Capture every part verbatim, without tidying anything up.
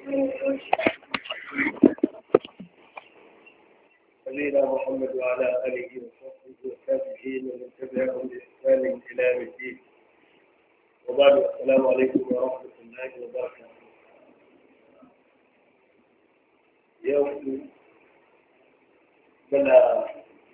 سيدنا محمد وعلى آله وصحبه والتابعين ومن تبعهم بإحسان إلى يوم الدين. وبعد السلام عليكم ورحمة الله وبركاته. يوم بلا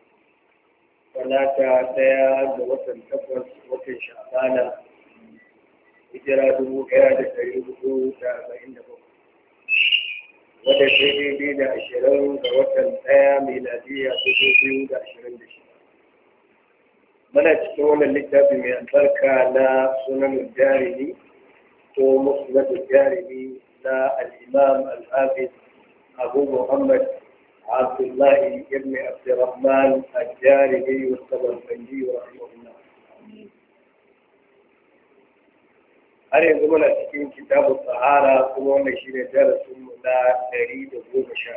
ثلاثة ديا وطن تقوى وطن شعبانا hijira dubu ɗaya da ɗari hudu da arba'in da bakwai wadda ta daidai da ashirin ga watan ɗaya miladiya dubu biyu da ashirin da shida. Muna cikin wannan littafi mai albarka na sunan jarimi ko musnad jarimi na al-imam al-hafiz abu muhammad abdullahi ibn abdurrahman al-jarimi wa samarkandi wa rahimahullah. har yanzu muna cikin kitabun sahara kuma wannan shi ne darasinmu na ɗari da goma sha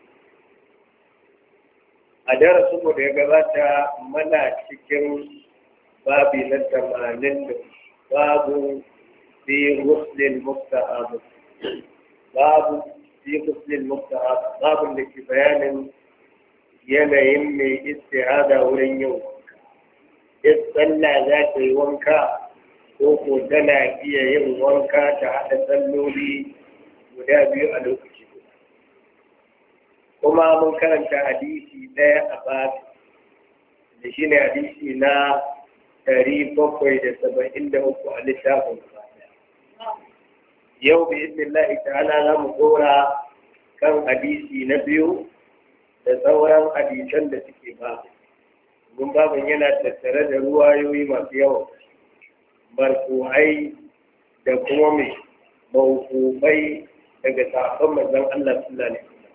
a darasinmu da ya gabata muna cikin babi na tamanin da babu fi muslim mustahab babu fi muslim mustahab babun da ke bayanin yanayin mai istihada wurin yin wanka. in sallah za ta yi wanka ko ko tana iya yin wanka ta haɗa salloli guda biyu a lokaci guda. Kuma mun karanta hadisi ɗaya a babu da shi ne hadisi na ɗari bakwai da saba'in da uku a littafin gaba. Yau bi idnillahi ta'ala za mu ɗora kan hadisi na biyu da sauran hadisan da suke babu. Mun babin yana tattare da ruwayoyi masu yawa. marfu'ai da kuma mai mawqufai daga sahabban manzon Allah sallallahu alaihi wasallam.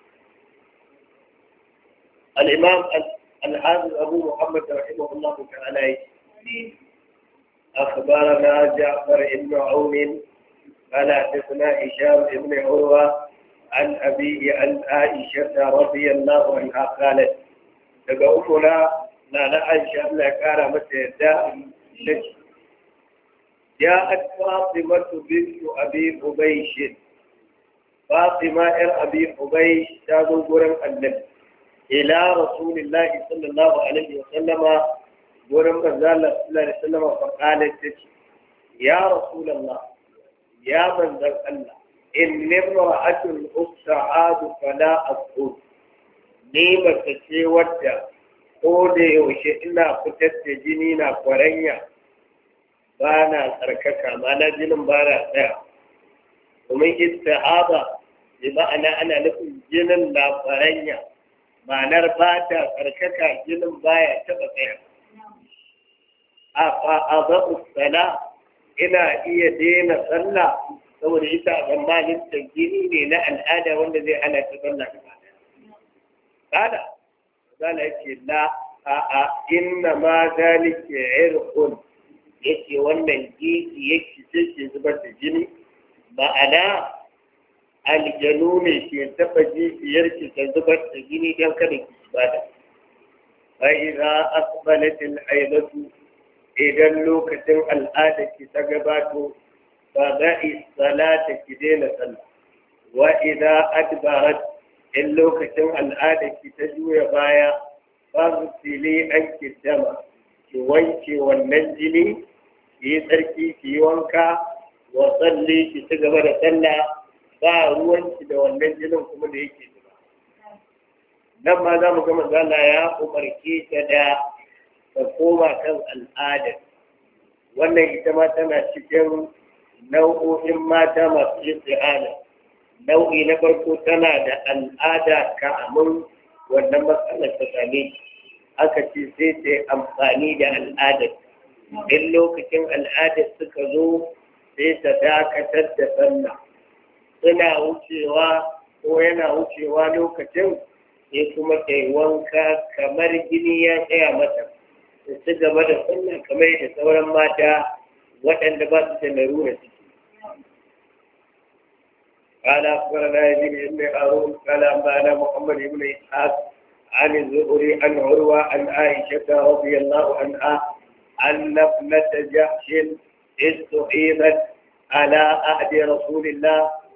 Al-Imam al-Hafiz Abu Muhammad rahimahullah ta'ala أخبرنا جعفر بن عون قال حدثنا هشام بن عروة عن أبيه عن عائشة رضي الله عنها قالت تقولنا لا لا عائشة لا كان متى جاءت فاطمة بنت أبي حبيش فاطمة إر أبي حبيش تابوا قرم النبي إلى رسول الله صلى الله عليه وسلم قرم الزال صلى الله عليه وسلم فقالت يا رسول الله يا من ذا الله إن امرأة أستعاد فلا أصول نيمة تسيوتا قولي وشئنا فتت جنينا قرنيا ba na tsarkaka mana jinin ba na tsaya domin istihaba bi ma'ana ana nufin jinin na faranya ma'anar ba ta tsarkaka jinin baya taɓa tsaya a fa'azabu sala ina iya daina sallah saboda ita a zamanin ta jini ne na al'ada wanda zai hana ta sallah gaba ɗaya kada zala yake la a'a inna ma zalika irqun yake wannan jiki yake ce zubar da jini ma'ana aljanu ne ke taɓa jijiyar ki ta zubar da jini don kada ki bada fa idza aqbalat al-aidatu idan lokacin al'ada ki ta gabato fa da'i salata ki daina sallah wa idza adbarat in lokacin al'ada ki ta juya baya fa sili an dama ki wanke wannan jini ki yi tsarki ki yi wanka wa tsalli ki ci gaba da sallah ba ruwanki da wannan jinin kuma da yake zuba. Nan ma za mu ga manzala ya umarke ta da ta koma kan al'adar. Wannan ita ma tana cikin nau'o'in mata masu isti'ana. Nau'i na farko tana da al'ada kamun wannan matsalar ta same aka ce sai ta yi amfani da al'adar. In lokacin al'adar suka zo sai ta dakatar da sallah suna wucewa ko yana wucewa lokacin sai kuma ta yi wanka kamar gini ya tsaya mata ta ci gaba da sallah kamar da sauran mata waɗanda ba su da larura ciki. قال أخبرنا يزيد بن هارون قال أنبأنا محمد بن إسحاق عن الزهري عن عروة عن عائشة رضي الله عنها أن ابنة جحش استحيضت على عهد رسول الله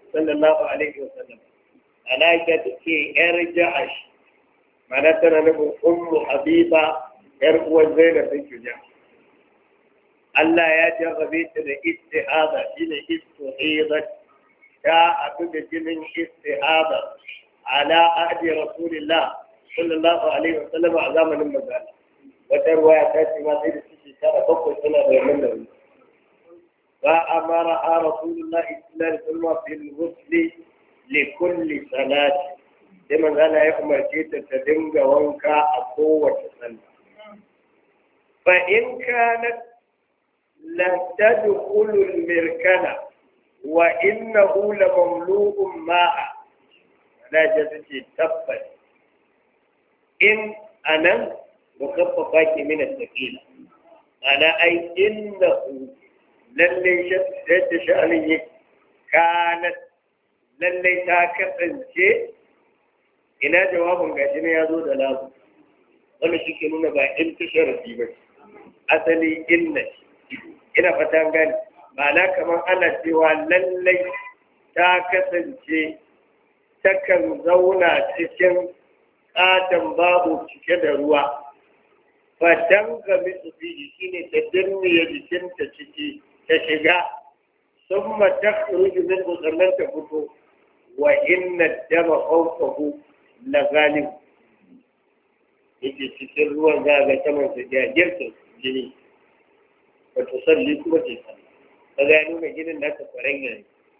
sallallahu alaihi wa sallam ana ita take yar Ja'ash mana tana nufin ummu Habiba yar uwar Zainab bint Jahsh Allah ya jarrabe ta da istihada shine istihadat ta abu da jinin istihada ala ahdi rasulillah sallallahu alaihi wa sallam a zamanin manzo wata ruwaya ta ce ma sai da shi tara bakwai tana da wannan da wani فأمرها رسول الله صلى الله عليه وسلم في الغسل لكل صلاة لما قال يأمر كيتا تدنج وانكا أقوة صلاة فإن كانت لا تدخل المركنة وإنه لمملوء ماء لا جزتي تبت إن أنا مخففاك من الثقيلة أنا أي إنه lallai yadda sha'anin yi kanat lallai ta kasance ina jawabin gashi ne ya zo da lamu wanda shi ke nuna ba in ta sharafi ba asali inna ina fata gani ma'ana kamar ana cewa lallai ta kasance takan zauna cikin katon babu cike da ruwa fatan ga misu fiye shi ne ta danne jikinta ciki ta shiga sun mata ruju min sannan ta fito wa inna dama fawqahu la ghalib yake cikin ruwan za ga saman su jajirta jini wato salli kuma ce sallah ka ga nuna jinin da ka kwaran yanzu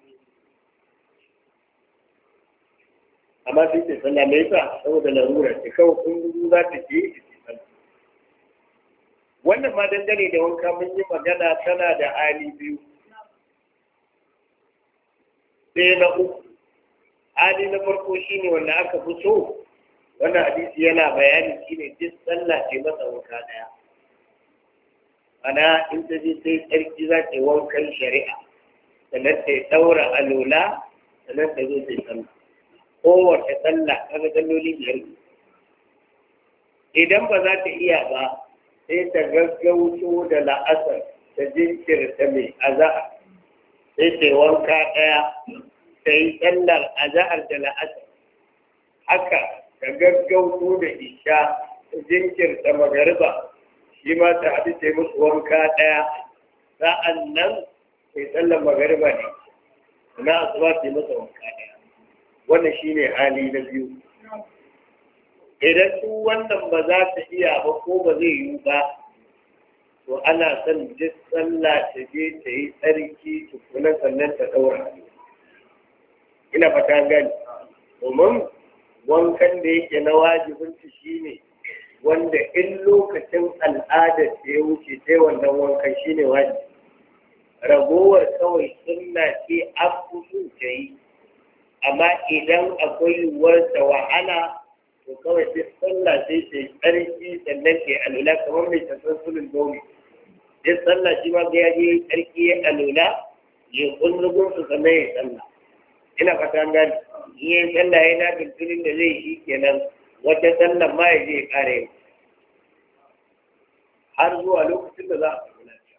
amma sai ce sallah me yasa saboda larura ce kawai kun za ta je wannan ma dangane da wanka mun yi magana tana da hali biyu sai na uku hali na farko shine wanda aka fi so wannan hadisi yana bayani shine duk sallah ce masa wanka daya ana in ta je sai tsarki za ta yi wankan shari'a sannan ta yi ɗaura alola sannan ta zo ta yi sallah kowace sallah kaga salloli biyar idan ba za ta iya ba sai ta gaggauto da la'asar ta jinkirta mai azahar sai ta wanka ɗaya ta yi tsallar azahar da la'asar haka ta gaggauto da isha ta jinkirta magariba shi ma ta haɗu ta yi musu wanka ɗaya sa'an nan ta yi tsallar magariba ne na asuba ta yi masa wanka ɗaya wannan shi ne hali na biyu idan su wannan ba za ta iya ba ko ba zai yi ba to ana son duk sallah ta je ta yi tsarki tukuna sannan ta ɗaura ina fata gani domin wankan da yake na wajibin ta shine wanda in lokacin al'adar ta ya wuce sai wannan wankan shine wajibi ragowar kawai sunna ce an fi ta yi amma idan akwai yiwuwar ta wahala to kawai sai sallah sai ta yi tsarki sannan ke alula kamar mai tasar sulun domin sai sallah shi ma ga yaje tsarki ya alula ya kunzugun su sannan ya sallah ina fata gani in yi sallah ya na bilbilin da zai shi kenan wata sallah ma ya je ya kare har zuwa lokacin da za a samu lafiya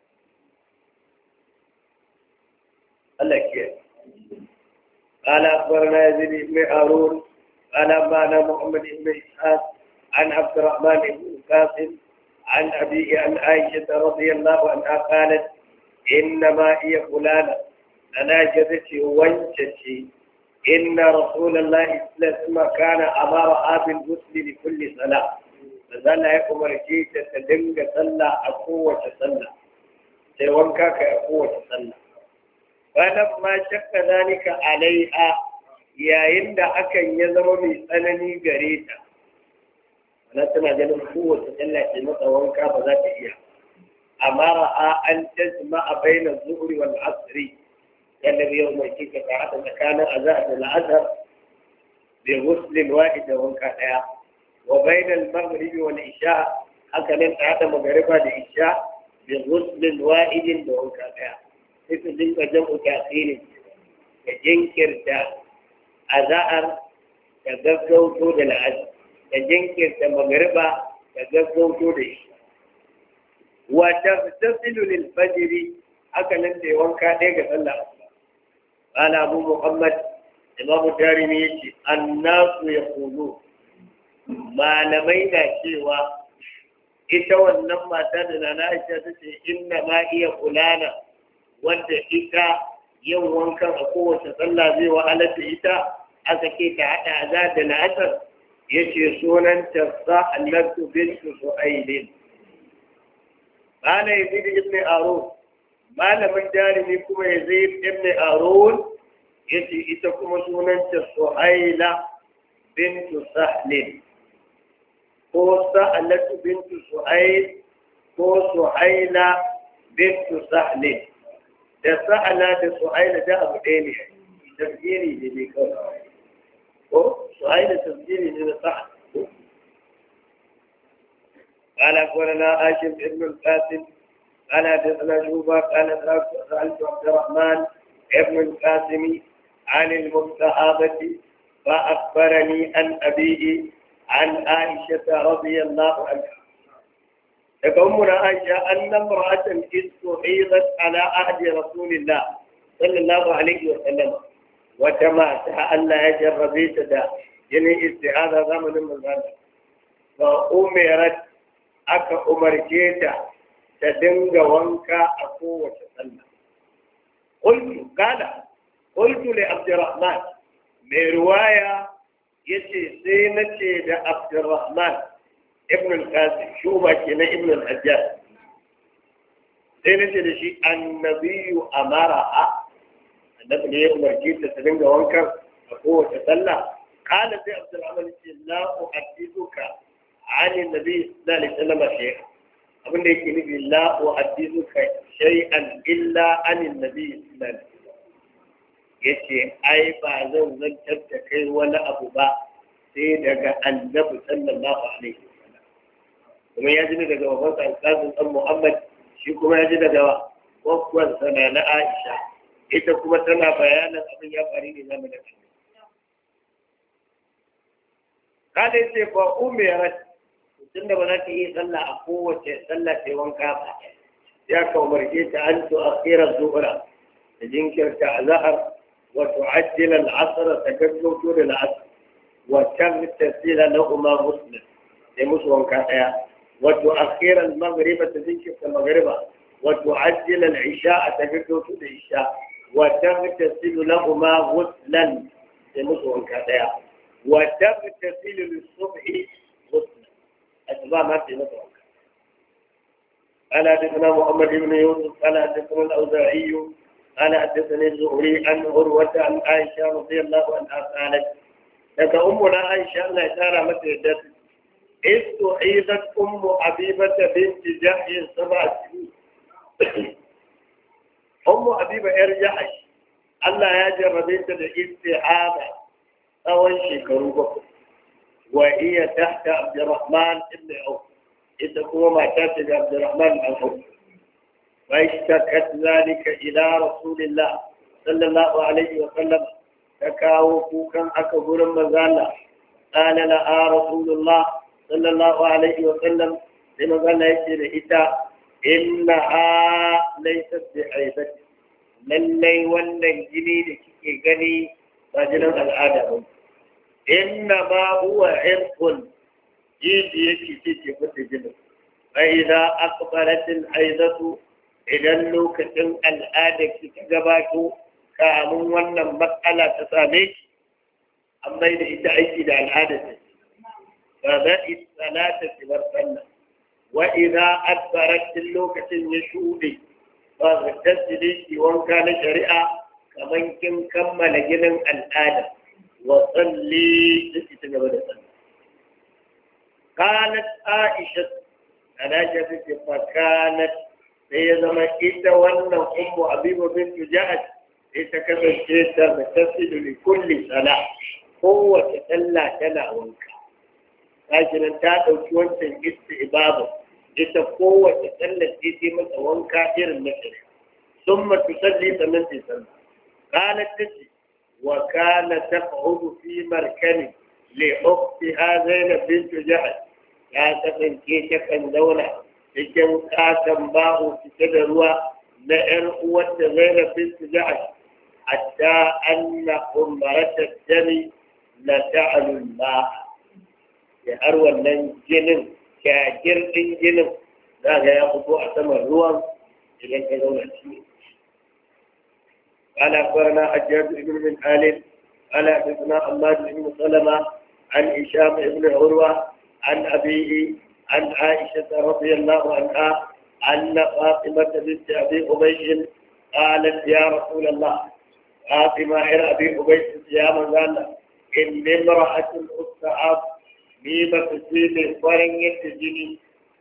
Allah ke قال أخبرنا يزيد بن هارون قال أنبأنا محمد بن إسحاق عن عبد الرحمن بن قاسم عن أبيه عن عائشة رضي الله عنها قالت إنما هي فلانة أنا جدتي وانشتي إن رسول الله صلى الله عليه وسلم كان أمرها بالغسل لكل صلاة فزال يأمر شيء تتدنج صلى أقوة صلى سيوانكا كأقوة صلى فلما شك ذلك عليها yayin da hakan ya zama mai tsanani gare ta wala tana ganin kowace sallah ce masa wanka ba za ta iya amma ra'a an tajma a baina zuhri wal asri yalla yau mai kika ka hada tsakanin azhar da al'asr bi ghusl wahid da wanka daya wa baina al maghrib wal isha haka nan ta hada magriba da isha bi ghusl wahid da wanka daya sai su dinga jam'u ta'khiri da jinkirta azahar da gaggauto da la'asar da jinkirta magariba da gaggauto da shi wa tafsilu lil fajr haka nan da wanka ɗaya ga sallah asuba قال أبو محمد إمام الدارمي يجي الناس يقولون ما لمينا شيوا ita wannan mata da na Aisha ta ce inna ma iya fulana wanda ita yin wankan a kowace sallah zai wahalar da ita aka ke ta haɗa aza da la'asar ya ce sunanta sa'alatu bintu su'ailin قال يزيد ابن هارون malamin jarumi kuma ya zai ibn Harun yace ita kuma sunanta Suhaila bintu Sahlin ko Sa'alatu bintu Suhail ko Suhaila bintu Sahlin da Sa'ala da Suhaila da abu ɗaya ne tafsiri ne ne kawai ko Suhaila tafsiri ne na Sa'al قال أخبرنا هاشم بن القاسم قال حدثنا شوبة قال سألت عبد الرحمن ابن القاسم عن المستحاضة فأخبرني عن أبيه عن عائشة رضي الله عنها. تقومنا عائشة أن امرأة استحيضت على عهد رسول الله صلى الله عليه وسلم وتماسها ألا يجر بيتها يعني استعاذة زمن من ذلك فأمرت aka umarce ta ta dinga wanka a kowace sallah. Qultu qala qultu li Abdurrahman mai riwaya yace sai nace da Abdurrahman ibn al-Qasim shuba kenan ibn al-Hajjaj sai nace da shi annabiyyu amara annabi ne ya umarce ta ta dinga wanka a kowace sallah. Qala sai Abdurrahman ce la uhaddithuka عن النبي صلى الله عليه وسلم شيئا abin da yake nufi la uhaddithuka shay'an illa an annabi sallallahu alaihi wasallam yace ai ba zan zantar da kai wani abu ba sai daga annabi sallallahu alaihi wasallam kuma ya ji daga babansa al-Qasim dan Muhammad shi kuma ya ji daga wakwan sana na Aisha ita kuma tana bayanin abin ya faru ne zamu da kai kada sai fa umirat tunda ba za ta yi sallah a kowace sallah sai wanka ba ya ka umarce ta an tu akhira zuhra da jinkirta azhar wa tu'ajjil al-'asr ta gaggauto da al-'asr wa tamtasila lahumma muslim sai musu wanka daya wa tu'akhira al-maghrib ta jinkirta al-maghriba wa tu'ajjil al-'isha ta gaggauto da isha wa tamtasilu lahumma muslim sai musu wanka daya wa tamtasilu lis-subhi أتباع ما في نظر. قال حدثنا محمد بن يوسف قال حدثنا الأوزاعي قال حدثني الزهري عن عروة عن عائشة رضي الله عنها قالت لك أمنا عائشة الله تعالى متى استعيذت أم حبيبة بنت جحش سبع سنين. أم حبيبة إرجعش الله يجر بنت الاستعاذة أول شيء كروبكم وهي تحت عبد الرحمن بن عوف إذا هو ما تاتي عبد الرحمن بن عوف فاشتكت ذلك إلى رسول الله صلى الله عليه وسلم تكاوفوا كان أكبر مزالا قال لها رسول الله صلى الله عليه وسلم لما قال يجري إتا إنها ليست بعيبة للي ولن جني لكي غني رجلا الآدم إنما هو عرق جيد يكي فتجنه فإذا أقبلت الحيضة إذا اللوكة الآدك تجباته كامون ونن مسألة تساميك أما إذا إتعيش إلى العادة فبدأ الصلاة برسلة وإذا أدبرت اللوكة يشودي فاغتسلي وان كان شريعة كمن كم كمل جنن الآدم وصلي تتجبد صلى قالت عائشة أنا جبت فكانت هي زمان إذا وانا أم حبيبة بنت جحش إذا كانت جيتا تتصل لكل صلاة قوة تلا تلا وانكا لكن أنت أدوك وانت استعبابه إذا قوة تلا تيتي متى وانكا إير المسر ثم تصلي ثمن تصلي قالت تسي وكان تقعد في مركن لأختها زينب بنت جحش لا تكن كيشا دولة cikin katon bahu cike da ruwa na ‘yan uwarta Zainab bintu Ja'ash حتى أن أمرة الدم لتعلو الماء يأروى الجنم كاجر الجنم ذاك يأخذ أسمى الروم إلى كذولة قال أخبرنا حجاج بن من آل قال حدثنا حماد بن سلمة عن هشام بن عروة عن أبيه عن عائشة رضي الله عنها أن فاطمة بنت أبي أبي قالت يا رسول الله فاطمة إلى أبي أبي يا من قال إن امرأة أستعاب ميمة تصيب فرنية تجني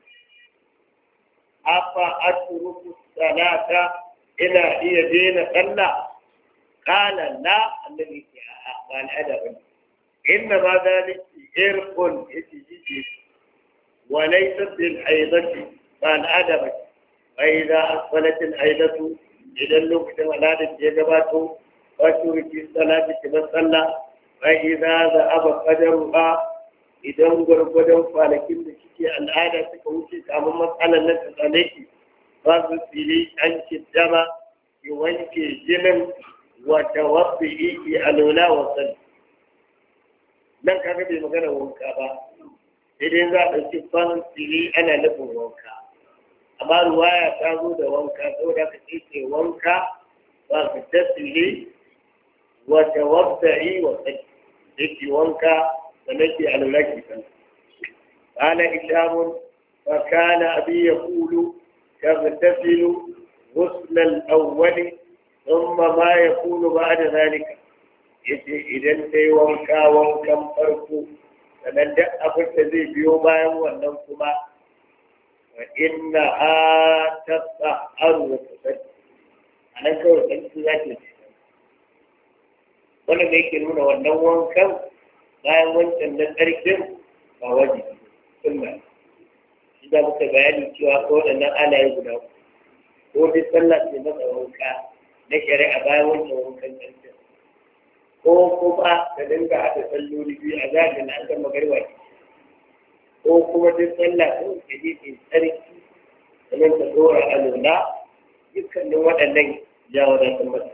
أفا أترك الصلاة إلى هي دين صلى قال لا الذي قال أدب إنما ذلك إرق يتجدد وليست بالحيضة قال أدب فإذا أقبلت الحيضة إذا اللوكت ولادت يجباته وشرك الصلاة كما صلى فإذا ذهب قدرها إذا قرقدوا فالكين بشكي الآن تكوشي كما مسألة لك عليك فاغسلي عنك الدم يوانك جنم وتوضئي في الأولى وصل nan kaga bai magana wanka ba idan za a ci fan fili ana nufin wanka amma ruwaya ta zo da wanka saboda ka ce wanka ba ka tasiri wa tawadda'i wa sai yake wanka da nake alulaki kan qala ishamun fa kana abi yaqulu taghtasilu ghusl al-awwal thumma ma yakunu ba'da dhalika yace idan ta yi wanka wankan farko sannan duk abin da zai biyo bayan wannan kuma wa inna ha tasa aru wa tasadi a nan kawai sarki za ke ce wanda da yake nuna wannan wankan bayan wancan na tsarkin ba wajibi sunna shi da muka bayani cewa ko waɗannan alaye guda ko duk sallah ce masa wanka na shari'a bayan wancan wankan tsarkin ko kuma da dinga haɗa salloli biyu a zagin an gama garwa ko kuma duk sallah ko da yake tsarki sannan ta dora a luna dukkanin waɗannan ya wadatar mata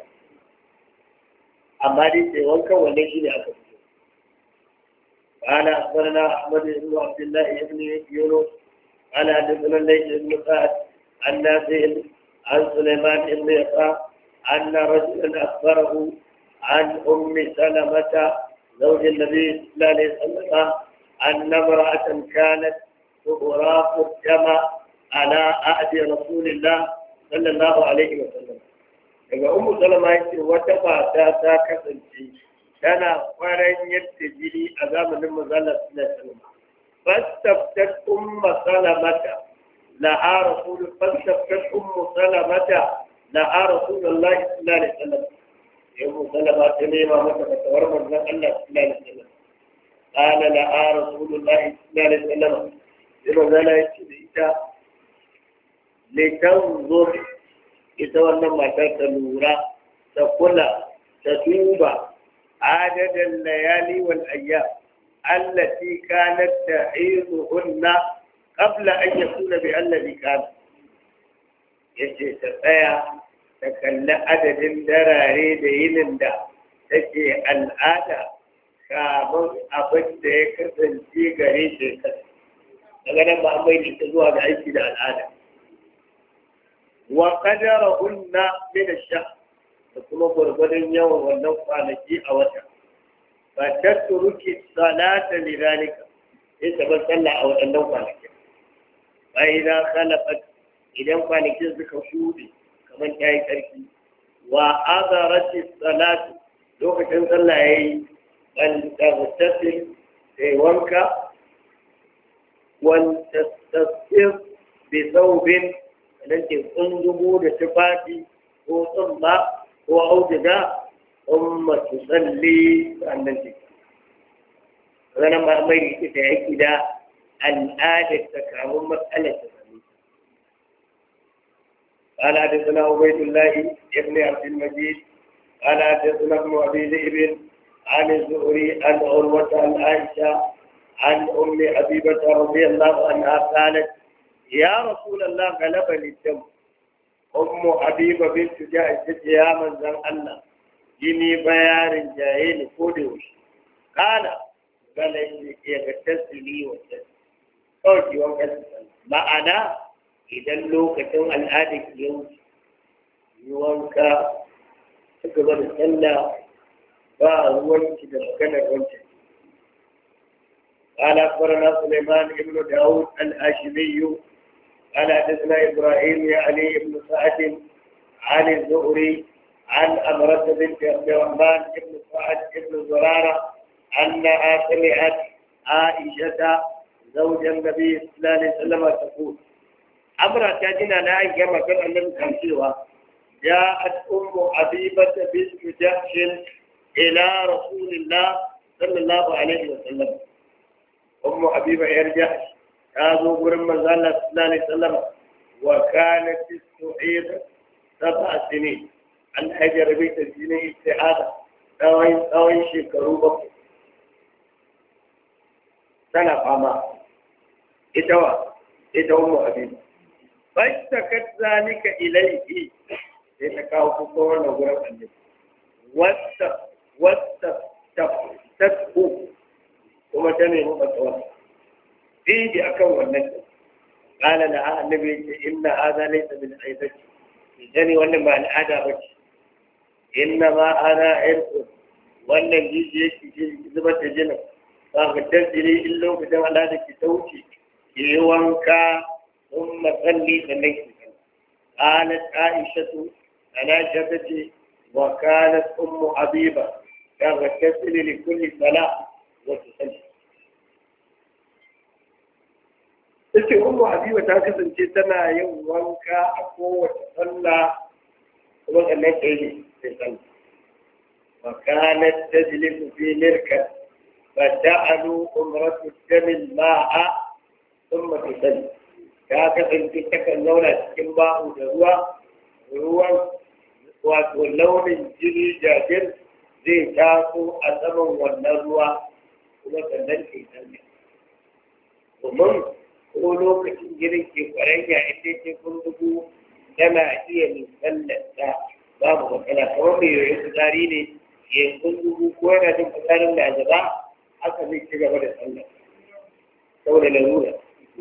amma dai sai wankan wannan shi ne aka fito قال أخبرنا أحمد بن عبد الله بن يونس قال حدثنا الليث بن سعد عن نافع عن سليمان بن يسار أن رجلا أخبره عن أم سلمة زوج النبي صلى الله عليه وسلم أن امرأة كانت تغراق الدم على عهد رسول الله صلى الله عليه وسلم. daga ummu salama yace wata mata ta kasance tana faran yadda jini a zamanin manzon Allah sallallahu alaihi wasallam fastaftat ummu salamata laha rasul fastaftat ummu salamata laha rasulullah sallallahu alaihi wasallam يوم سلم تميما مكة تورم من الله صلى الله عليه وسلم قال لها رسول الله صلى الله عليه وسلم لما ذا لا يتبعيك لتنظر يتولى ما تتلورا تقول تتوب عدد الليالي والأيام التي كانت تعيضهن قبل أن يكون بالذي كان يجي تفايا ta kalli adadin darare da yinin da take al'ada kamar abin da ya kasance gare shekara daga nan ba mai ta zuwa ga aiki da al'ada wa kadara hunna min ash-shahr da kuma gurgurdan yawan wannan kwanaki a wata ba ta turuki salata lidalika ita ban sallah a wadannan kwanaki ba idan khalaqat idan kwanakin suka shuɗe kamar ta yi ƙarfi wa azarati salatu lokacin sallah ya yi ɓantattasil da yi wanka wantattasir da saubin da ke tsundugu da tufafi ko tsumma ko auduga umma su tsalli sannan ce ranar mamari ita yake da al'adar ta kamun matsalar ta قال حدثنا عبيد الله ابن عبد المجيد قال حدثنا ابن ابي ذئب عن الزهري عن عروه عن عائشه عن ام حبيبه رضي الله عنها قالت يا رسول الله غلبني الدم ام حبيبه بنت جاء يا من زن الله jini bayarin jaye ni ko da yaushe kana gala ya ga tasiri wa tasiri kawai ki wanka ma'ana idan lokacin al'ada ki ya wuce yi wanka ta gaba da sallah ba ruwanki da maganar wancan. قال أخبرنا سليمان بن داود الهاشمي قال حدثنا إبراهيم يعني بن سعد عن الزهري عن أمرة بنت عبد الرحمن بن سعد بن زرارة أنها سمعت عائشة زوج النبي صلى الله عليه وسلم تقول أمرة تجينا نائي كما كان النبي كان جاءت أم حبيبة بنت جحش إلى رسول الله صلى الله عليه وسلم. أم حبيبة يرجع كانوا قرم من صلى الله عليه وسلم وكانت تستعيد سبع سنين عن حجر بيت الجنين استعادة أوين أوين شكروا سنة فما إتوا إتوا أم حبيبة فاشتكت ذلك إليه يتكاو فطور لغرم النبي وست وست تفو kuma ta nemi fatawa sai da akan wannan qala la annabi ce inna hadha laysa min aibati idan wannan ba al'ada ba ce inna ma ana irku wannan jiji yake ji zubar da jinin ba ga tasiri in lokacin al'ada ki tauce ki wanka thumma salli sannan ki qalat aishatu ana jabati wa kanat ummu habiba kaga tasiri li kulli salat وتسلم. Take Ummu Habiba ta kasance tana yin wanka a kowace sallah kuma sannan ta yi sai sallah. Wa kanat tajlisu fi mirkan fa ja'alu umratu damil ma'a thumma tusalli. Ta kasance takan zauna cikin bahu da ruwa ruwan wato launin jini jajir zai taso a saman wannan ruwa kuma sannan ke sanya. Domin ko lokacin jirin ke kwaranya ita ce kundugu tana iya nisallata babu matsala kamar mai yoyin fitsari ne ya kundugu ko yana jin fitsarin da gaba haka zai ci gaba da sallah saboda larura.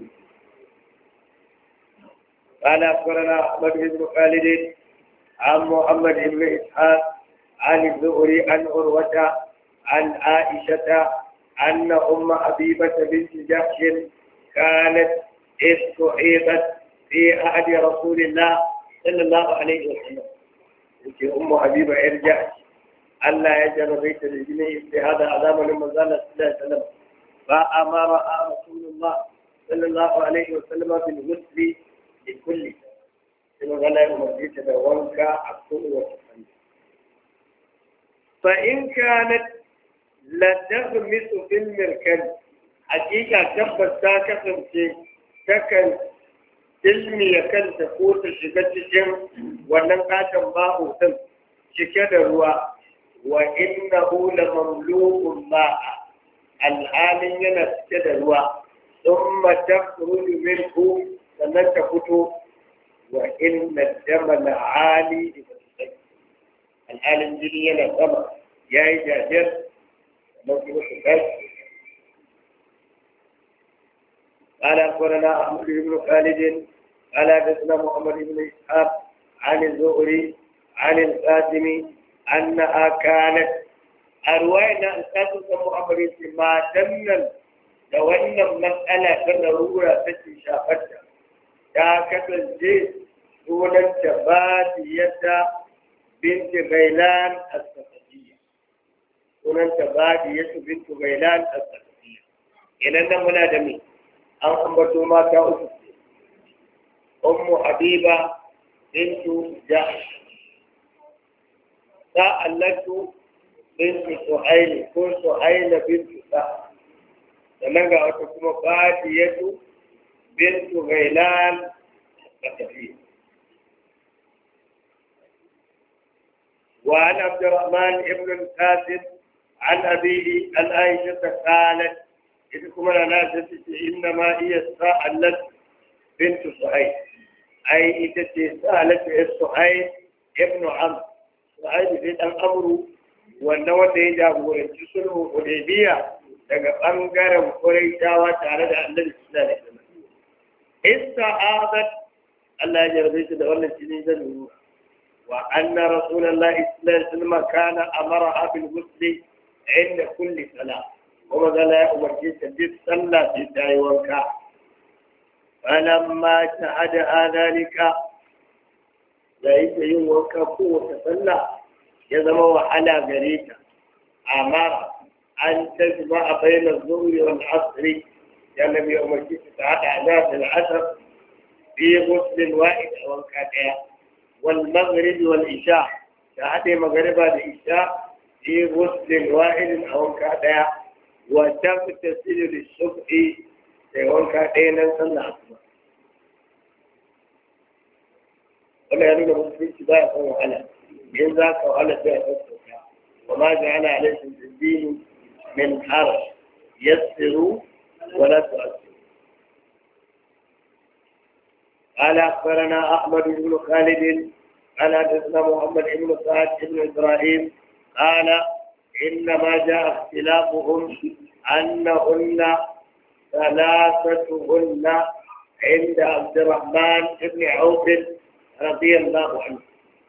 قال أخبرنا أحمد بن خالد عن محمد بن إسحاق عن الزهري عن عروة عن عائشة أن أم حبيبة بنت جحش كانت استعيذت في عهد رسول الله صلى الله عليه وسلم. أم حبيبة ارجع ألا يجعل بيت الجنيه في هذا عذاب لما زال صلى الله عليه وسلم فأمر رسول الله صلى الله عليه وسلم بالغسل لكل كما قال المسجد وانك الطول والتسليم. فإن كانت لا تغمس في المركب حقيقة تبت تاكسم شيء تكن ilmi ya kanta ko ta shiga cikin wannan katon babu din cike da ruwa wa innahu la mamlu'un ma'a al'amin yana cike da ruwa thumma takhruju minhu sannan ta fito wa inna dama la'ali al'alin jini yana sama yayi jajir sannan kuma su kai. قال أخبرنا أحمد بن خالد قال حدثنا محمد بن إسحاق عن الزهري عن القاسم أنها كانت أروينا القاسم محمد ما دمنا لو أن المسألة كضرورة تشافتها كاكت الجيش دون التبادية بنت غيلان السقطية دون التبادية بنت غيلان السقطية إلى أن منادمين an ambato mata uku ummu habiba bintu jahsh sa'alatu bintu suhaili ko suhaila bintu sa sannan ga wata kuma fadiyatu bintu ghailan al-qatafi wa an abdurrahman ibn al-qasim an abihi an aisha qalat إذا كنا ناسة إنما هي سألت بنت سعيد أي إذا سألت سعيد ابن عمرو Su'aidu sai dan Amru wanda wanda ya jagoranci sulhu Hudaybiya daga bangaren Quraishawa tare da Annabi sallallahu alaihi wasallam ista'adat Allah ya jarbe shi da wannan jini da nuru wa anna rasulullahi sallallahu alaihi wasallam kana amara bil ghusl inda kulli salat kuma zalla ya umarci ta duk sallah sai ta yi wanka falamma ta'ada dalika da yake yin wanka kowace sallah ya zama wahala gare ta amara an tajma a bayanar zuhri wal asri ya nabi umarci ta hada da al-asr fi ghusl wahid a wanka daya wal maghrib wal isha ta hada magriba da isha fi ghusl wahid a wanka daya wa tagtasilu lis-subhi sai wanka daya nan sallah asuba wannan ya nuna musulunci ba ya san wahala in za ka wahala sai a sassauta wa ma ja'ala alaikum fi dini min haraj yassiru wa la tu'assiru قال أخبرنا أحمد بن خالد قال حدثنا محمد بن سعد بن إبراهيم قال إنما جاء اختلافهم أنهن ثلاثتهن عند عبد الرحمن بن عوف رضي الله عنه.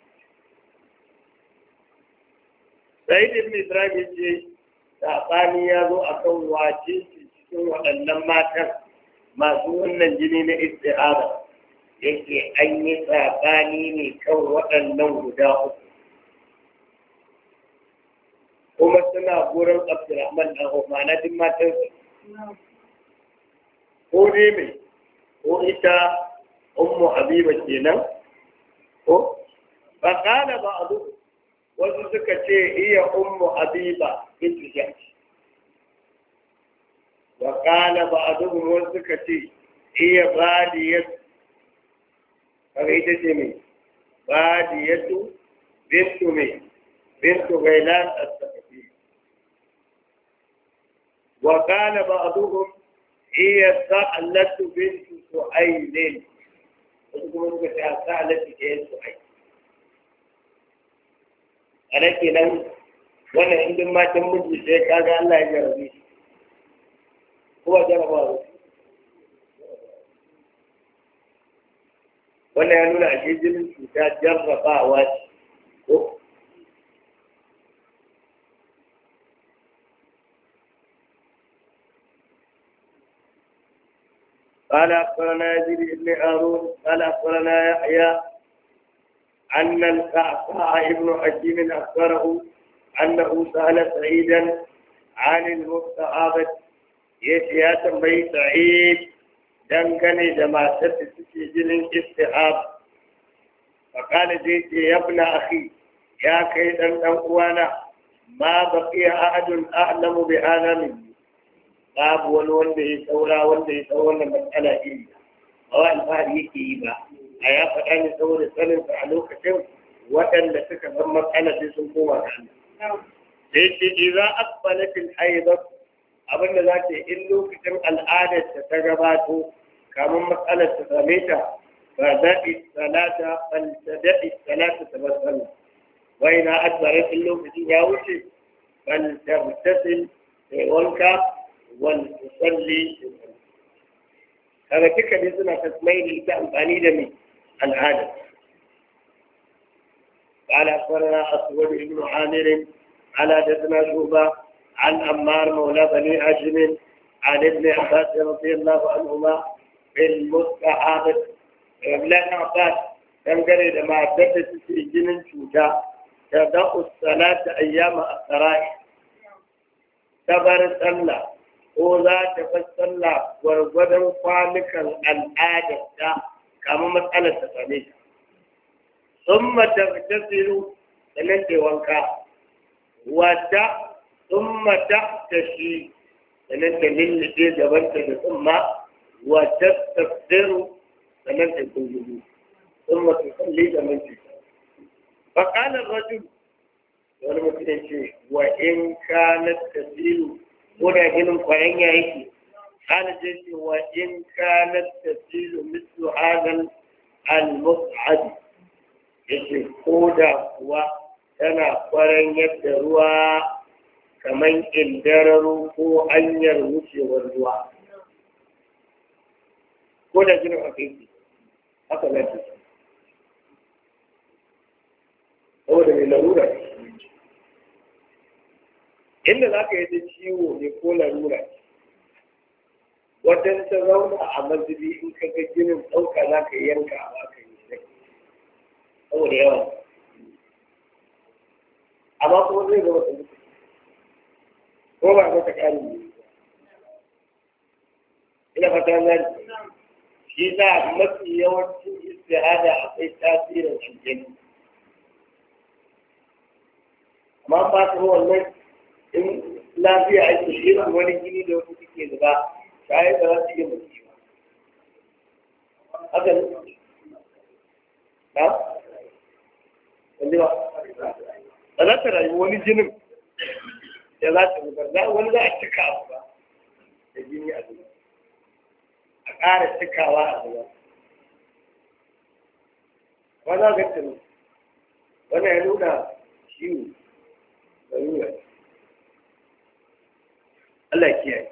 سعيد بن إبراهيم يجي saɓani ya zo a kan wace cikin waɗannan matan masu wannan jini na isti'ara yake an yi saɓani ne kan waɗannan guda uku kuma suna gurin Abdurrahman ɗan Auf na duk matan ko dai mai ko ita Ummu Habiba kenan ko ba kana ba abu wasu suka ce iya Ummu Habiba bintu Jahsh wa kana ba abu wasu suka ce iya Badiyat kaga ita ce mai Badiyatu bintu mai bintu Ghailan as-Saqafi wa kana ba abu iya Sa'latu bintu Su'ail wasu kuma suka ce a Sa'latu ke Su'ail a nan kenan wannan indin matan miji sai kaga Allah ya jarabe shi kuma jarabawa wannan ya nuna ashe jinin cuta jarrabawa ce ko قال أخبرنا يزيد بن هارون قال أخبرنا يحيى أن الكعكاء ابن حكيم أخبره أنه سأل سعيدا عن المستعاضة يا تنبي سعيد دنكني جماعة تسجل الاستعاض فقال جيت يا ابن أخي يا كيدا أخوانا ما بقي أحد أعلم بهذا مني باب والوالد ثورة والد ثورة مسألة إلا هو الفهد يكيبا a ya faɗa ne saboda saninsa a lokacin waɗanda suka san matsala sai sun koma ga Allah. Sai ce idan akbalatin haidar abinda za ta in lokacin al'adar ta ta gabato kamar matsalar ta same ta ba daɗi salata bal ta daɗi salata ta bar sallah. Wai na adbarar in lokacin ya wuce bal ta mutasil sai wanka wal tusalli. Kaga duka ne suna tasmaili ta amfani da mai العادة. قال أخبرنا أسود بن عامر على حدثنا شعبة عن عمار مولى بني هاشم عن ابن عباس رضي الله عنهما في المستعاضة ابن عباس كان قال لما عدت في جنن شوجا تدع الصلاة أيام الصرائح تبر صلى وذا تفصلى ورغدن فالك العادة كما مسألة تساميك ثم تغتسل لننتي وانكا ودع ثم تحتشي لننتي للتي جبنت ثم وتستفسر لننتي كله ثم تصلي لننتي فقال الرجل ولمسلم وإن كانت تسيل هنا جنم قرين يعيكي قال جيسي وإن كانت تسيل مثل هذا المصعد يجي قودا tana kwaran yadda ruwa kamar indararo ko hanyar wucewar ruwa ko da jinin akwai haka na ce saboda mai larura inda za ka yi ta ciwo ne ko larura wajen ta zauna a mazubi in ka ga jinin ɗauka za ka yanka a baka yi sai saboda yawan amma kuma zai zama ta mutu ko ba ka ta ƙarin ne ina fata zai shi za mafi yawancin istihada akwai tasirin aljani amma ba ta wannan in lafiya ake irin wani gini da wasu suke zuba kayan da za su iya mutu ba haka ne na? wanda ba ba za ta rayu wani jinin da za ta zubar za wani za a cika abu ba da jini a zuba a ƙara cikawa a zuba ba za ga tuni wani ya nuna ciwo da nuna Allah kiyaye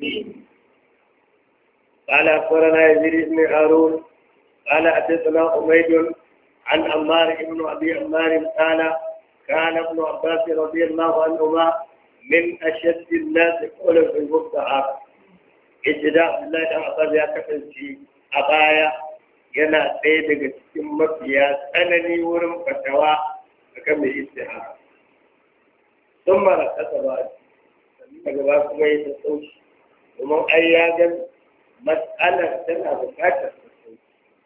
قال أخبرنا يزيد بن هارون قال حدثنا حميد عن عمار بن أبي عمار قال كان ابن عباس رضي الله عنهما من أشد الناس قولا في المستعار ابتداء الله بن عباس يا كفنتي أبايا yana ɗaya daga cikin mafiya tsanani wurin fatawa a kan mai istihara sun mara ƙasa ba daga ba kuma yi ta sauki domin ai ya gan matsalar tana buƙatar ta sauki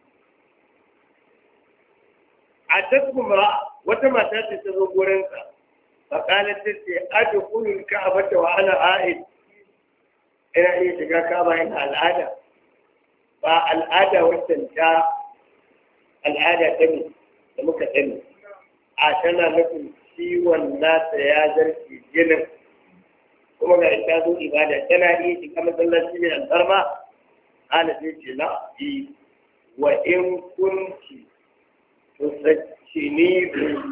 a tasbumra wata mata ce ta zo gurinsa faƙalar ta ce aji kunun ka'aba ta wa ana a'id ina iya shiga ka'aba yana al'ada ba al'ada wancan ta al'ada ta ne da muka sani a tana nufin ciwon nasa ya zarce jinin kuma ga ita zo ibada tana iya shiga masallaci mai alfarma ana zai ce na yi wa in kunci tusaccini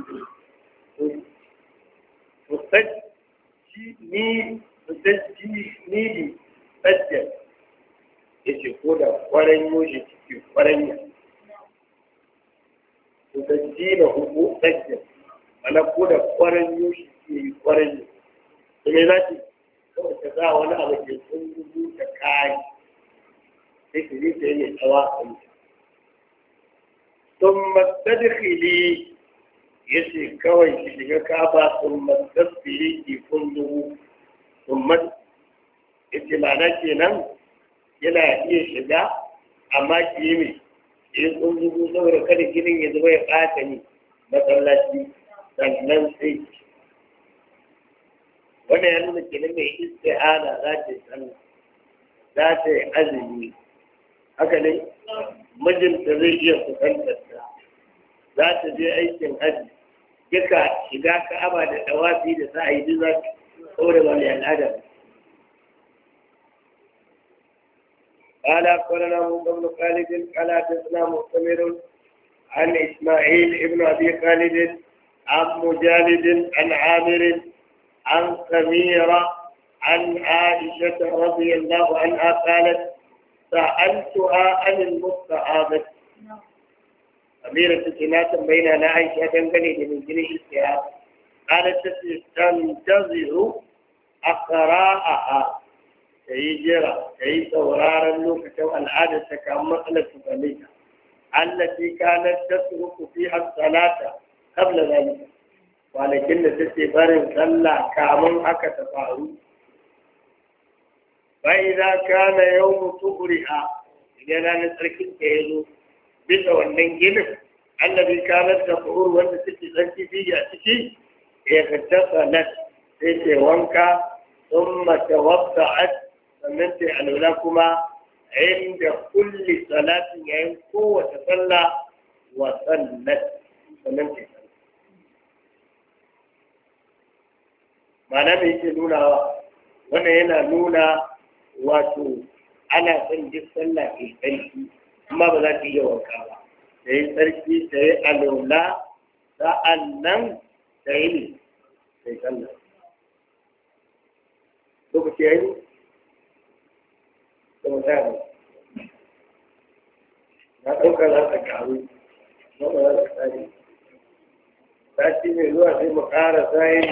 tusaccini tusaccini sajjan ya ce ko da kwaran yoshi ciki kwaran ya tusaccini hukuku sajjan mana ko da kwaran yoshi ciki kwaran ya to me za ki kawai ta za wani abu ke sun gudu ta kayi sai ki zai ta yi tsawa a yi sun mastadikili ya ce kawai ki shiga kaba sun mastadikili ki kun dubu sun mat ya ce mana kenan yana iya shiga amma ki yi mai ki kun dubu saboda kada ginin ya zuba ya ɓata ni masallaci sannan sai ki wannan ya nuna kenan mai isti'ana za ta yi sallah za ta yi azumi haka ne mijinta zai iya kusantar ta za ta je aikin haji duka shiga ka'aba da tawafi da sa'ayi duk za ta saboda wani al'ada قال أخبرنا موسى بن خالد قال حدثنا مؤتمر عن إسماعيل ابن أبي خالد عن مجالد عن عامر عن سميرة عن عائشة رضي الله عنها قالت سألتها عن المستعاذة سميرة كنات بين عائشة تنقلي من جنيه السياق قالت تنتظر أقراءها تيجرى تي سورارا لوكة العادة كما قلت فليها التي كانت تترك فيها الصلاة قبل ذلك kwanakin da take barin sallah kamun haka ta faru bai za ka na yau mutu ƙuri'a idan ranar tsarkin ka ya zo bisa wannan ginin annabi kanar da fa'ur wanda suke tsarki fiye a ciki ya kacce salat sai ce wanka sun mace wabta a sannan sai alwala kuma inda kulli salatin yayin kowace sallah wa sallat sannan sai ma'ana mai yake nunawa wannan yana nuna wato ana son duk sallah ke tsarki amma ba za ta iya wanka ba da yi tsarki ta yi alola sa'an nan yi ne sai sallah lokaci ya yi da mutane na ɗauka za ta karu na ba za ta tsari sati mai zuwa sai mu ƙara sayin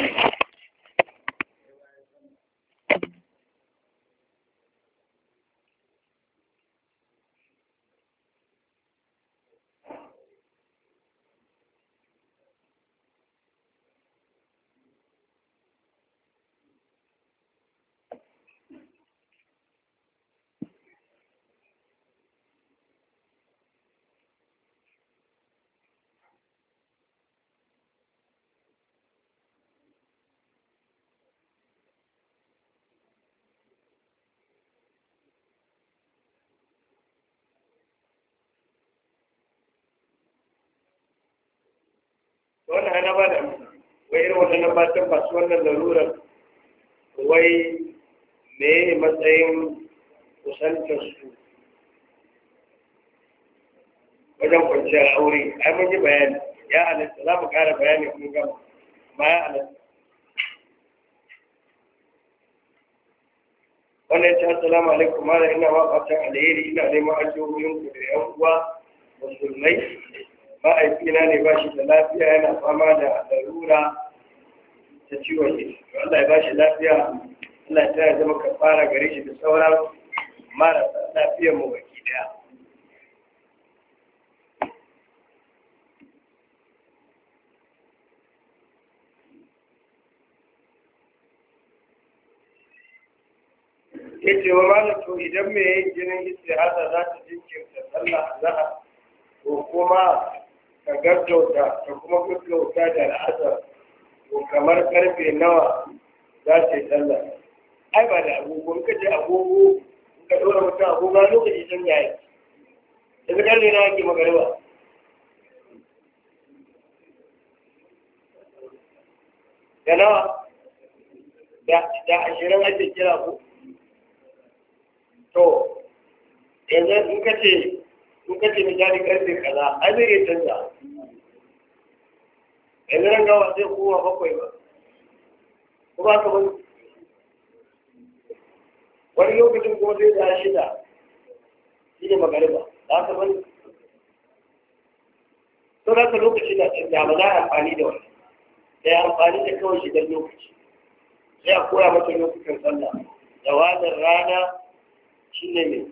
wannan hana ba da wai irin wannan matan masu wannan larurar wai me matsayin kusantar su wajen kwanciyar aure ai mun yi bayani ya halatta za mu ƙara bayani kuma gama ma ya halatta wannan ce assalamu alaikum mala ina ma fatan alheri ina neman addu'o'in ku da yan uwa musulmai ma'aikina ne ba shi da lafiya yana fama da larura ta ciwon ido Allah ya ba shi lafiya Allah ya zama kafara gare shi da sauran marasa lafiyar mu baki daya yace wa malam to idan me yin jinin istihada za ta jinkirta sallah azhar ko kuma ka gaggauta ka kuma gaggauta da al'asar ko kamar karfe nawa za ta yi sallah ai ba da agogo in ka je agogo in ka dora mutum agogo lokaci can ya yi yanzu karfe nawa ke magariba da nawa da ashirin ake kira ko to yanzu in ka ce in ka ce misali karfe kaza ai zai iya canza yanzu nan gawa zai kowa bakwai ba ko ba ka bani wani lokacin kuma zai da shida shi ne magariba za ka bani to za ka lokaci na canza ba za a amfani da wani sai amfani da kawai shigar lokaci sai a koya mata lokutan sallah da wajen rana shi ne mai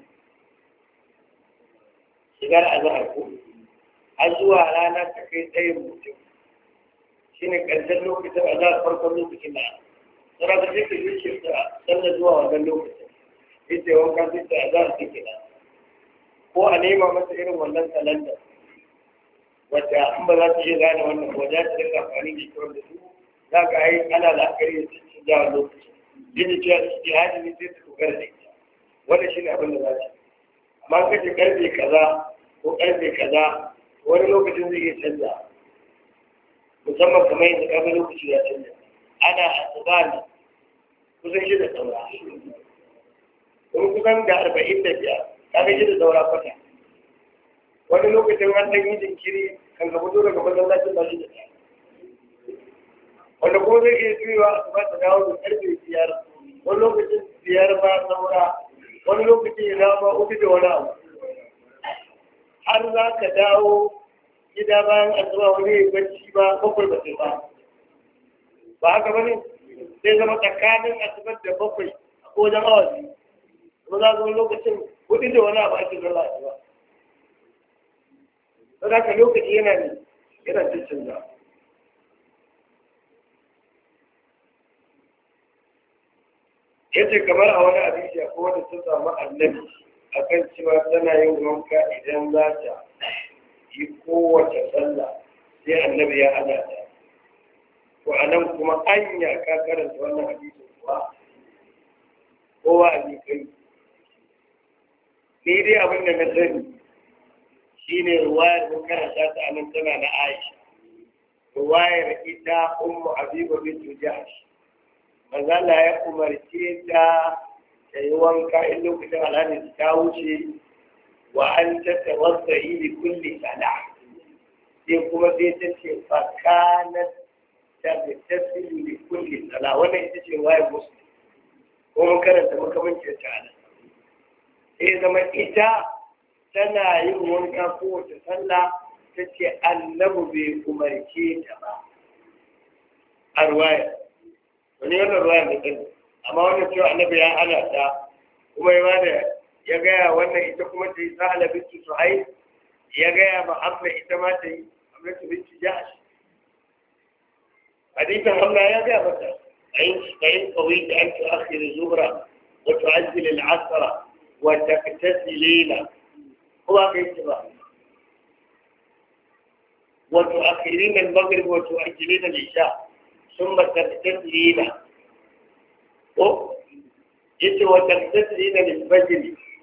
shigar azahar ko har zuwa rana ta kai tsayin mutum shi ne ƙarshen lokacin azahar farkon lokacin da tsara da zai kai shi da sallar zuwa wannan lokacin ita yawan kan da azahar take da ko a nema masa irin wannan kalandar wacce an ba za ta iya gane wannan ba za ta rika amfani da ita wanda su za ka yi ana la'akari da cikin jawa lokacin yadda cewa ijtihadi ne sai ta dogara da ita wannan shi ne abin da za ta amma kace karfe kaza ko karfe kaza wani lokacin zai iya canza musamman kamar yanzu karfe lokaci ya canza ana asuba ne kusan shi da saura kuma kusan da arba'in da biyar kaga shi da saura kwata wani lokacin an ɗan yi jinkiri kan ka fito daga masallacin ba shi da ɗaya wanda kuma zai iya juyewa asuba ta dawo da karfe biyar wani lokacin biyar ba saura wani lokaci ya dama uku da wani abu har za ka dawo gida bayan asuba wani ya bacci ba bakwai ba sai ba ba haka ba ne sai zama tsakanin asubar da bakwai a kowajen awa biyu kuma za zama lokacin hudu da wani abu ake zama asuba ba za ka lokaci yana ne yana cikin da yace kamar a wani abinci ko wanda ta samu annabi akan cewa tana yin wanka idan za ta yi kowace sallah sai annabi ya hana ta to anan kuma anya ka karanta wannan hadisi kuwa kowa a kai ni dai abin da na sani shine ruwayar mun karanta ta anan tana na Aisha ruwayar ita ummu Habiba bint Jahsh manzala ya umarce ta ta yi wanka in lokacin alhamis ta wuce wa an ta tawassa ili kulli sala sai kuma sai ta ce fakanat tagtasilu li kulli salah wannan ita ce waye muslim ko mun karanta makamancin ta ana sai zama ita tana yin wanka kowace sallah ta ce annabi bai umarce ta ba a ruwaya wani wannan ruwaya da kan amma wannan cewa annabi ya hana ta kuma ya bada ya gaya wannan ita kuma ta yi sahala bintu suhaib ya gaya ma amma ita ma ta yi amma ta bintu jahsh hadisin amma ya gaya mata ayin ayin qawiyat an tu'akhir az-zuhra wa tu'ajjil al-'asra wa taktasilina huwa kayfa wa tu'akhirina al-maghrib wa tu'ajjilina al-isha thumma taktasilina ko yace wa taktasilina lil-fajr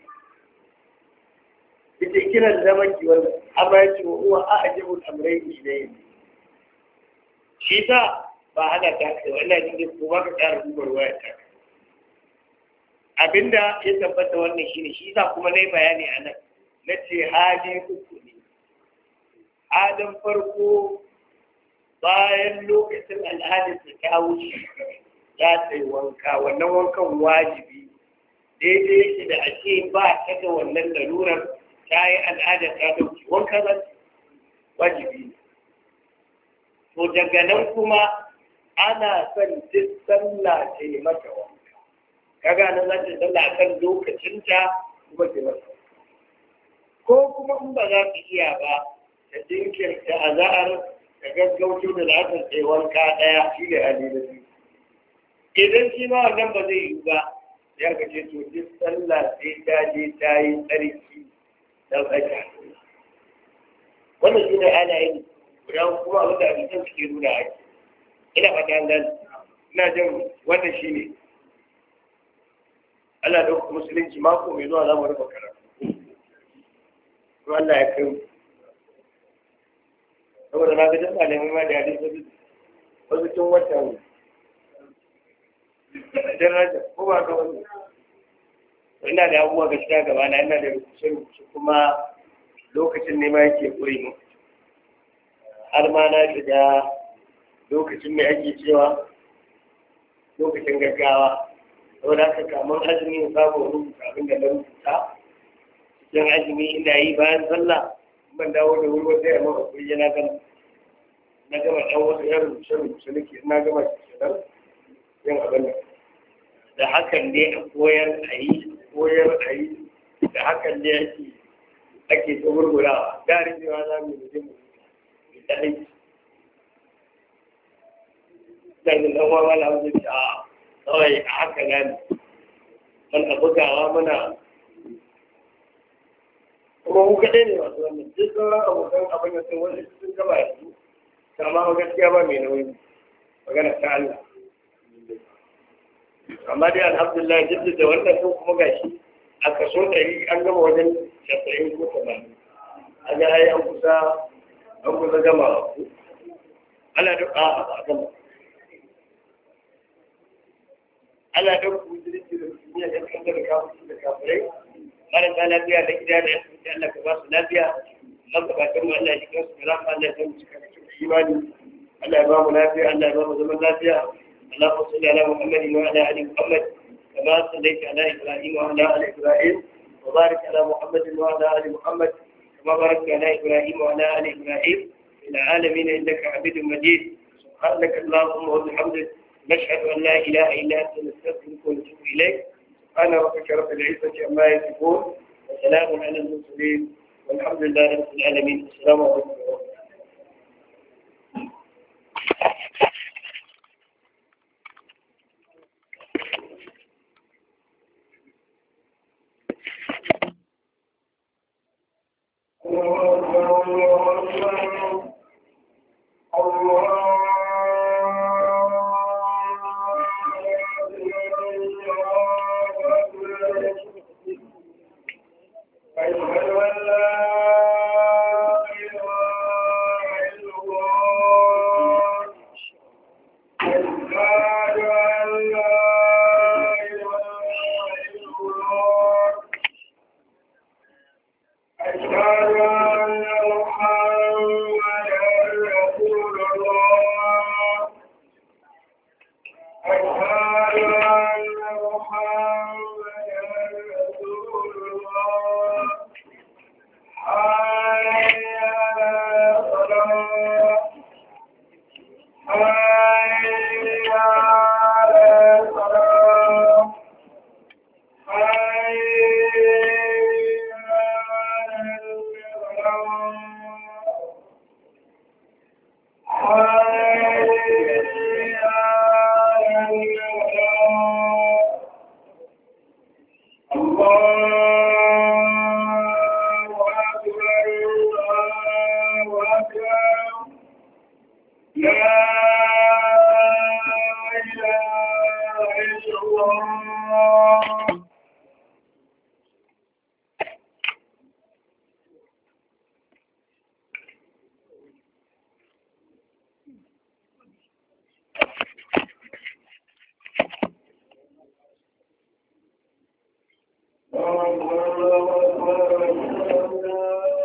ita kiran zaman ki wannan amma yace wa huwa a'jabul amrayn ilayhi shi ta ba hana ta kai wannan din ko ba ka tsara dubar waya ta abinda ya tabbata wannan shine shi ta kuma nayi bayani anan nace hali uku ne adam farko bayan lokacin al'adar ta wuce za ta yi wanka wannan wankan wajibi daidai yake da ake ba ta da wannan lalurar ta yi al'ada ta dauki wanka za ta wajibi ne to daga nan kuma ana son duk sallah ta yi mata wanka kaga nan za ta sallah kan lokacinta kuma ta mata ko kuma in ba za ta iya ba ta jinkirta azahar ta gaggauto da la'asar ta yi wanka ɗaya shi da hali da biyu idan shi ma wannan ba zai yi ba ya ka ce to duk sallah sai ta je ta yi tsarki don aika wannan shi ne ana yin guda kuma abin da abincin suke nuna ake ina fata an gani ina jin wannan shi ne Allah da musulunci mako mai zuwa za mu rufe karatu ko Allah ya kai saboda na ga dan malamai ma da hadisi wasu tun watan daraja ko ba ga wani ina da abubuwa gaskiya gaba na ina da rubuce-rubuce kuma lokacin ne ma yake kure mu har ma na shiga lokacin mai ake cewa lokacin gaggawa saboda haka kamar azumi ya samu rubuta abin da na rubuta cikin azumi ina yi bayan sallah ban dawo da wuri wata yamma a kuri na gama na gama ɗan wasu yan rubuce-rubuce nake na gama cikin yin abin da da hakan ne a koyar a yi koyar a yi da hakan ne ake ake ta gurgurawa garin cewa za mu yi mu da aiki da yin ɗan wawa na wajen a kawai a haka gani man a bugawa muna kuma mu kaɗai ne masu wannan duk sauran abokan abin da sun wani sun gaba yanzu kama gaskiya ba mai nauyi magana ta Allah amma dai alhamdulillah duk da wannan sun kuma gashi a kaso ɗari an gama wajen casa'in ko tamanin a ga ai an kusa an kusa gama ku ana da a a gama ana da ku jirgin da duniya da kan da kafin da kafirai marasa lafiya da gida da yasirci Allah ka ba su lafiya magabatan mu Allah ya shiga su da Allah ya san cika cikin imani Allah ya ba mu lafiya Allah ya ba mu zaman lafiya اللهم صل على محمد وعلى ال محمد كما صليت على ابراهيم وعلى ال ابراهيم وبارك على محمد وعلى ال محمد كما باركت على ابراهيم وعلى ال ابراهيم في العالمين انك حميد مجيد سبحانك اللهم وبحمدك نشهد ان لا اله الا انت نستغفرك ونتوب اليك سبحان ربك رب العزه عما يصفون وسلام على المرسلين والحمد لله رب العالمين السلام عليكم ورحمه الله أشهد أن لا إله الله أكبر